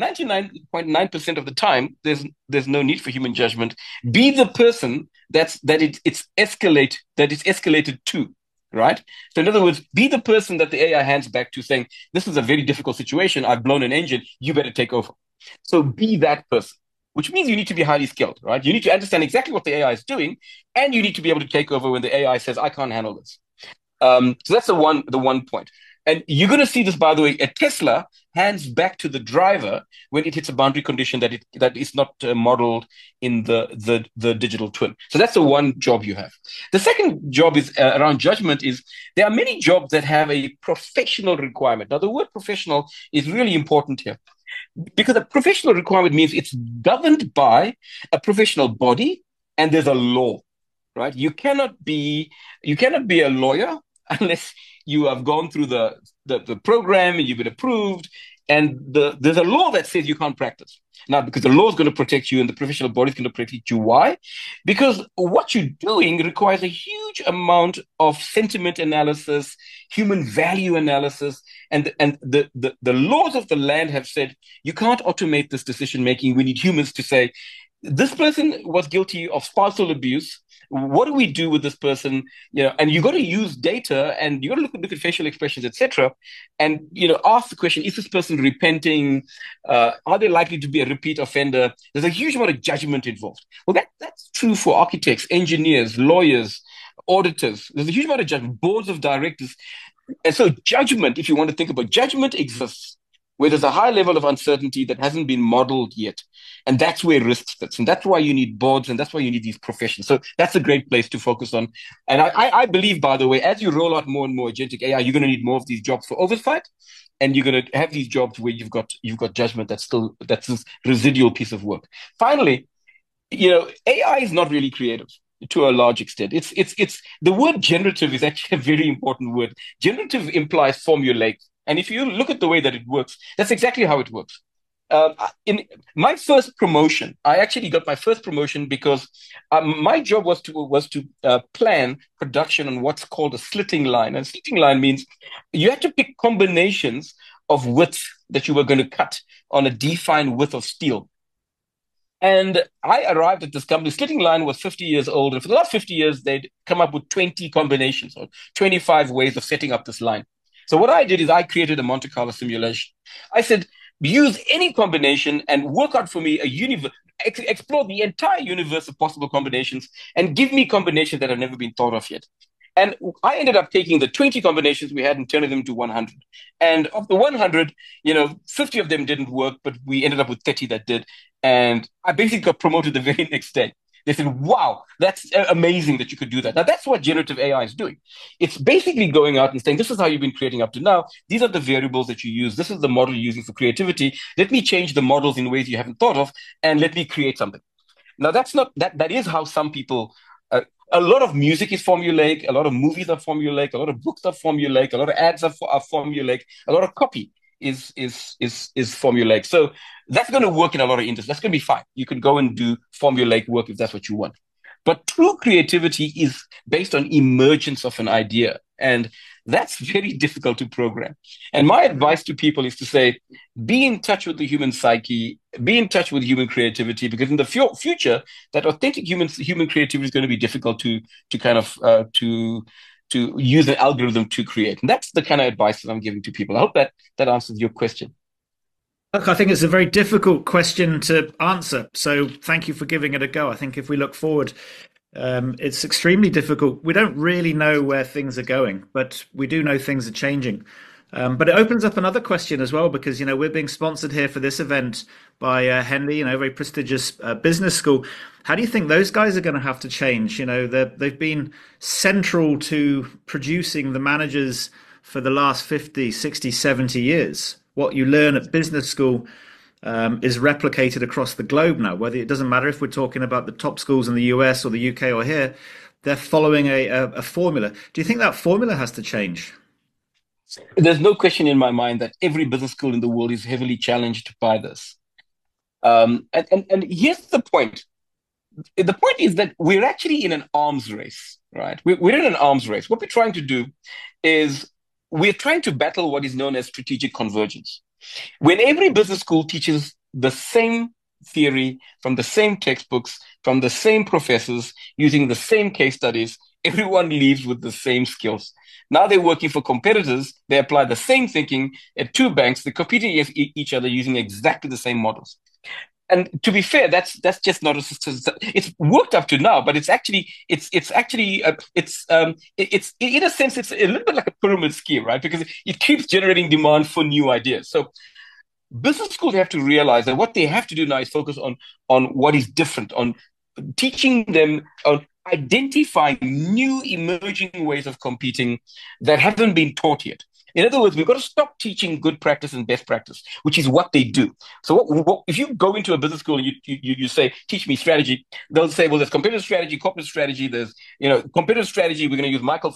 99.9% of the time there's no need for human judgment. Be the person that it's escalated to, right? So in other words, be the person that the AI hands back to saying, this is a very difficult situation. I've blown an engine. You better take over. So be that person, which means you need to be highly skilled, right? You need to understand exactly what the AI is doing, and you need to be able to take over when the AI says, I can't handle this. So that's the one point. And you're going to see this, by the way, a Tesla hands back to the driver when it hits a boundary condition that is not modeled in the digital twin. So that's the one job you have. The second job is around judgment. Is there are many jobs that have a professional requirement. Now, the word professional is really important here because a professional requirement means it's governed by a professional body and there's a law, right? You cannot be a lawyer unless you have gone through the program and you've been approved, and there's a law that says you can't practice. Now, because the law is going to protect you and the professional body is going to protect you. Why? Because what you're doing requires a huge amount of sentiment analysis, human value analysis, and the laws of the land have said you can't automate this decision making. We need humans to say, this person was guilty of spousal abuse. What do we do with this person? And you got to use data, and you got to look at facial expressions, etc., and ask the question: is this person repenting? Are they likely to be a repeat offender? There's a huge amount of judgment involved. Well, that's true for architects, engineers, lawyers, auditors. There's a huge amount of judgment, boards of directors, and so judgment. If you want to think about judgment, exists where there's a high level of uncertainty that hasn't been modeled yet. And that's where risk sits. And that's why you need boards, and that's why you need these professions. So that's a great place to focus on. And I believe, by the way, as you roll out more and more agentic AI, you're going to need more of these jobs for oversight. And you're going to have these jobs where you've got judgment that's this residual piece of work. Finally, AI is not really creative to a large extent. It's the word generative is actually a very important word. Generative implies formulaic. And if you look at the way that it works, that's exactly how it works. In my first promotion, I actually got my first promotion because my job was to plan production on what's called a slitting line. And slitting line means you have to pick combinations of widths that you were going to cut on a defined width of steel. And I arrived at this company. Slitting line was 50 years old. And for the last 50 years, they'd come up with 20 combinations or 25 ways of setting up this line. So what I did is I created a Monte Carlo simulation. I said, use any combination and work out for me a universe, explore the entire universe of possible combinations and give me combinations that have never been thought of yet. And I ended up taking the 20 combinations we had and turning them to 100. And of the 100, 50 of them didn't work, but we ended up with 30 that did. And I basically got promoted the very next day. They said, wow, that's amazing that you could do that. Now, that's what generative AI is doing. It's basically going out and saying, this is how you've been creating up to now. These are the variables that you use. This is the model you're using for creativity. Let me change the models in ways you haven't thought of, and let me create something. Now, that's not that. That is how some people. A lot of music is formulaic. A lot of movies are formulaic. A lot of books are formulaic. A lot of ads are formulaic. A lot of copy is formulaic. So that's going to work in a lot of industries. That's going to be fine. You can go and do formulaic work if that's what you want. But true creativity is based on emergence of an idea, and that's very difficult to program. And my advice to people is to say, be in touch with the human psyche, be in touch with human creativity, because in the future, that authentic human creativity is going to be difficult to kind of to use an algorithm to create. And that's the kind of advice that I'm giving to people. I hope that answers your question. Look, I think it's a very difficult question to answer. So thank you for giving it a go. I think if we look forward, it's extremely difficult. We don't really know where things are going, but we do know things are changing. But it opens up another question as well, because, we're being sponsored here for this event by Henley, a very prestigious business school. How do you think those guys are going to have to change? They've been central to producing the managers for the last 50, 60, 70 years. What you learn at business school is replicated across the globe now. Whether it doesn't matter if we're talking about the top schools in the US or the UK or here, they're following a formula. Do you think that formula has to change? There's no question in my mind that every business school in the world is heavily challenged by this. And here's the point. The point is that we're actually in an arms race, right? We're in an arms race. What we're trying to do is we're trying to battle what is known as strategic convergence. When every business school teaches the same theory from the same textbooks, from the same professors, using the same case studies, everyone leaves with the same skills. Now they're working for competitors. They apply the same thinking at two banks. They're competing against each other using exactly the same models. And to be fair, that's just not a system. It's worked up to now, but it's in a sense it's a little bit like a pyramid scheme, right? Because it keeps generating demand for new ideas. So business schools have to realize that what they have to do now is focus on what is different, on teaching them on identifying new emerging ways of competing that haven't been taught yet. In other words, we've got to stop teaching good practice and best practice, which is what they do. So if you go into a business school and you say, teach me strategy, they'll say, well, there's competitive strategy, corporate strategy, there's, competitive strategy, we're going to use Michael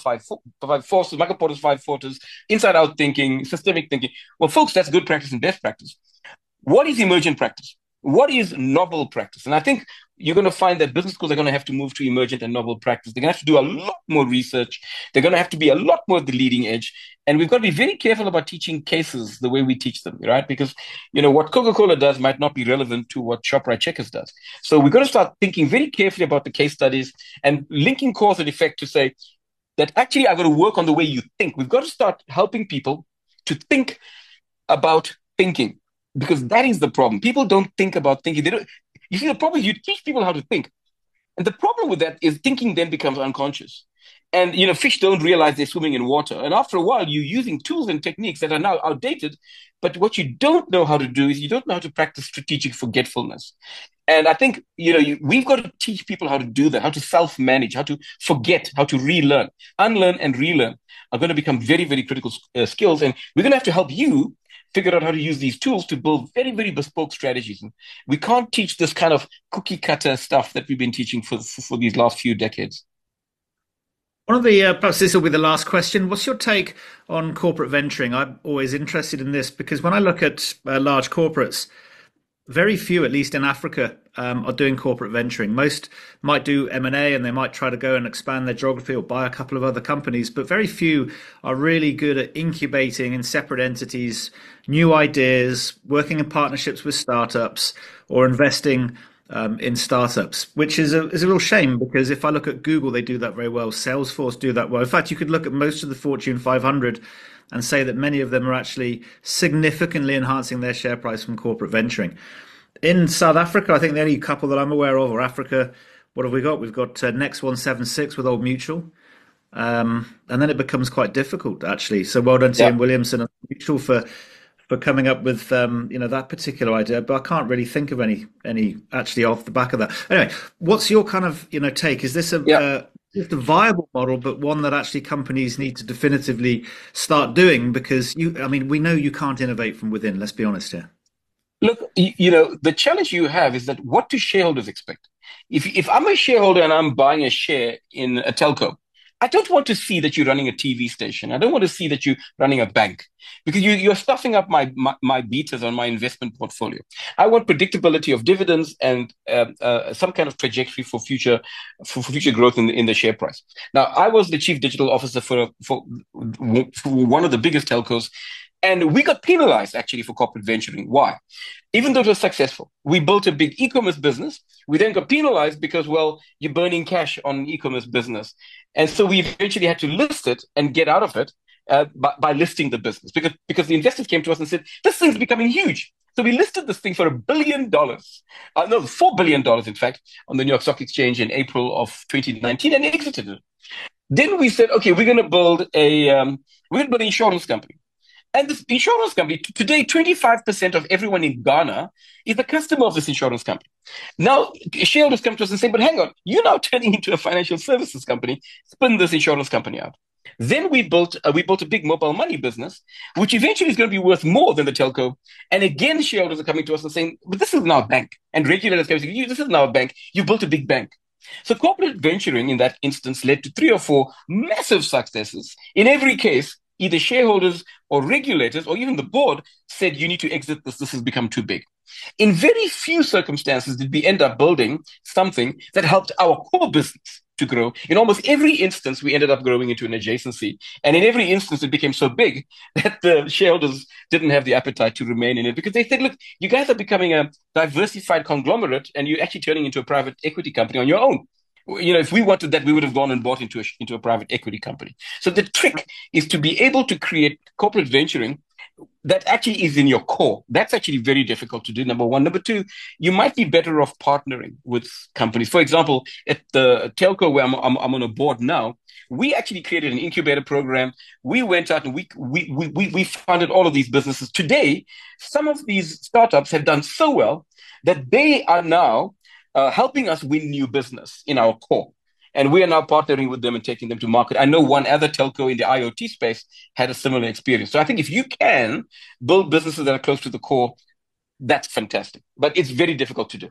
Porter's five forces, inside out thinking, systemic thinking. Well, folks, that's good practice and best practice. What is emergent practice? What is novel practice? And I think you're going to find that business schools are going to have to move to emergent and novel practice. They're going to have to do a lot more research. They're going to have to be a lot more at the leading edge. And we've got to be very careful about teaching cases the way we teach them, right? Because, what Coca-Cola does might not be relevant to what ShopRite Checkers does. So we've got to start thinking very carefully about the case studies and linking cause and effect to say that actually I've got to work on the way you think. We've got to start helping people to think about thinking. Because that is the problem. People don't think about thinking. They don't. You see, the problem is you teach people how to think. And the problem with that is thinking then becomes unconscious. And, fish don't realize they're swimming in water. And after a while, you're using tools and techniques that are now outdated. But what you don't know how to do is you don't know how to practice strategic forgetfulness. And I think, we've got to teach people how to do that, how to self-manage, how to forget, how to relearn. Unlearn and relearn are going to become very, very critical skills. And we're going to have to help you figure out how to use these tools to build very, very bespoke strategies. And we can't teach this kind of cookie cutter stuff that we've been teaching for these last few decades. One of the, perhaps this will be the last question. What's your take on corporate venturing? I'm always interested in this because when I look at large corporates, very few, at least in Africa, are doing corporate venturing. Most might do M&A and they might try to go and expand their geography or buy a couple of other companies, but very few are really good at incubating in separate entities, new ideas, working in partnerships with startups or investing in startups, which is a real shame because if I look at Google, they do that very well. Salesforce do that well. In fact, you could look at most of the Fortune 500 and say that many of them are actually significantly enhancing their share price from corporate venturing. In South Africa, I think the only couple that I'm aware of, or Africa, what have we got? We've got Next 176 with Old Mutual. And then it becomes quite difficult, actually. So well done to Ian Williamson and Mutual for for coming up with that particular idea, but I can't really think of any actually off the back of that. Anyway, what's your kind of take? Is this Yeah. just a viable model, but one that actually companies need to definitively start doing? Because we know you can't innovate from within. Let's be honest here. Look, the challenge you have is that what do shareholders expect? If I'm a shareholder and I'm buying a share in a telco, I don't want to see that you're running a TV station. I don't want to see that you're running a bank because you're stuffing up my betas on my investment portfolio. I want predictability of dividends and some kind of trajectory for future growth in the share price. Now, I was the chief digital officer for one of the biggest telcos. And we got penalized actually for corporate venturing. Why? Even though it was successful, we built a big e-commerce business. We then got penalized because, well, you're burning cash on an e-commerce business. And so we eventually had to list it and get out of it by listing the business because the investors came to us and said, this thing's becoming huge. So we listed this thing for $1 billion. No, $4 billion, in fact, on the New York Stock Exchange in April of 2019 and exited it. Then we said, okay, we're going to build an insurance company. And this insurance company, today, 25% of everyone in Ghana is a customer of this insurance company. Now, shareholders come to us and say, but hang on, you're now turning into a financial services company, spin this insurance company out. Then we built a big mobile money business, which eventually is going to be worth more than the telco. And again, shareholders are coming to us and saying, but this is now a bank. And regulators coming to you, this is now a bank. You built a big bank. So corporate venturing in that instance led to 3 or 4 massive successes. In every case, either shareholders or regulators or even the board said, you need to exit this. This has become too big. In very few circumstances did we end up building something that helped our core business to grow. In almost every instance, we ended up growing into an adjacency. And in every instance, it became so big that the shareholders didn't have the appetite to remain in it because they said, look, you guys are becoming a diversified conglomerate and you're actually turning into a private equity company on your own. If we wanted that, we would have gone and bought into a private equity company. So the trick is to be able to create corporate venturing that actually is in your core. That's actually very difficult to do, number one. Number two, you might be better off partnering with companies. For example, at the telco where I'm on a board now, we actually created an incubator program. We went out and we funded all of these businesses. Today, some of these startups have done so well that they are now helping us win new business in our core. And we are now partnering with them and taking them to market. I know one other telco in the IoT space had a similar experience. So I think if you can build businesses that are close to the core, that's fantastic. But it's very difficult to do.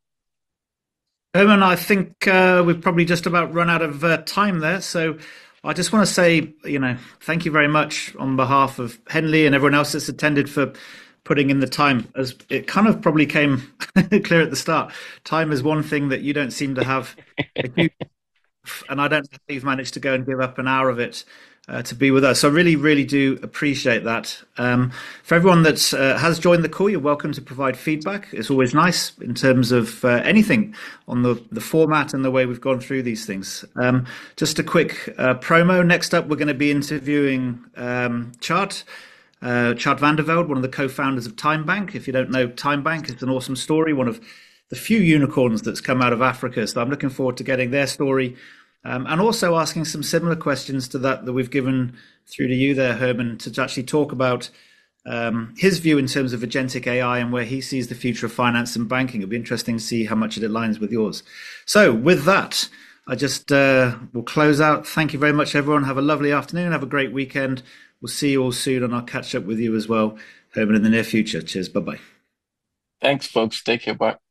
Herman, I think we've probably just about run out of time there. So I just want to say, thank you very much on behalf of Henley and everyone else that's attended for putting in the time. As it kind of probably came clear at the start, time is one thing that you don't seem to have a huge, and I don't think you've managed to go and give up an hour of it to be with us. So I really, really do appreciate that. For everyone that has joined the call, you're welcome to provide feedback. It's always nice in terms of anything on the format and the way we've gone through these things. Just a quick promo. Next up, we're going to be interviewing Chart van der Velde, one of the co-founders of TimeBank. If you don't know TimeBank, it's an awesome story, one of the few unicorns that's come out of Africa. So I'm looking forward to getting their story and also asking some similar questions to that we've given through to you there, Herman, to actually talk about his view in terms of agentic AI and where he sees the future of finance and banking. It'll be interesting to see how much it aligns with yours. So with that, I just will close out. Thank you very much, everyone. Have a lovely afternoon. Have a great weekend. We'll see you all soon, and I'll catch up with you as well, Herman, in the near future. Cheers. Bye-bye. Thanks, folks. Take care. Bye.